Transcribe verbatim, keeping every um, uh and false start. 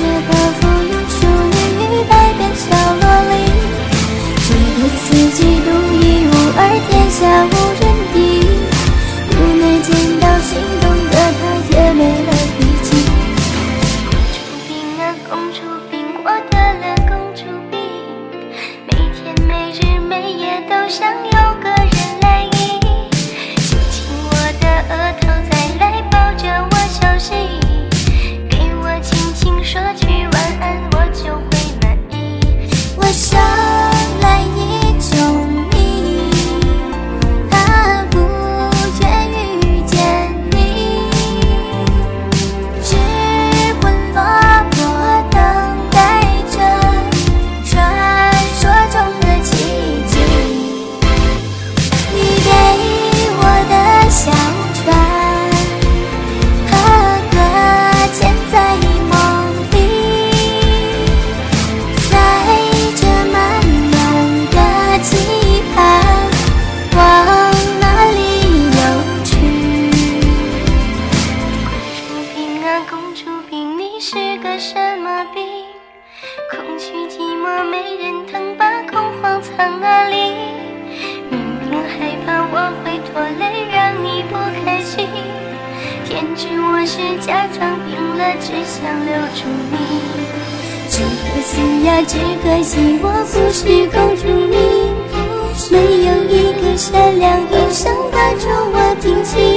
却不负有属于百变小萝莉，觉得自己独一无二，天下无人敌。如没见到心动的他，也没了脾气。 公主病啊，公主病，我得了公主病，每天每日每夜都想有个人来依，亲亲我的额头，再来抱着我休息，给我轻轻说句晚安，我就会满意。 我捎来一种你，他不愿遇见你，失魂落魄等待着传说中的奇迹。你给我的小船，何搁浅在梦里，载着满满的期盼，往哪里游去？ 公主病啊，公主病，你是个什么病？空虚寂寞没人疼，把恐慌藏哪里？明明害怕我会拖累，让你不开心，天知我是假装病了，只想留住你。 只可惜呀，只可惜我不是公主病，没有一个善良医生帮助我挺起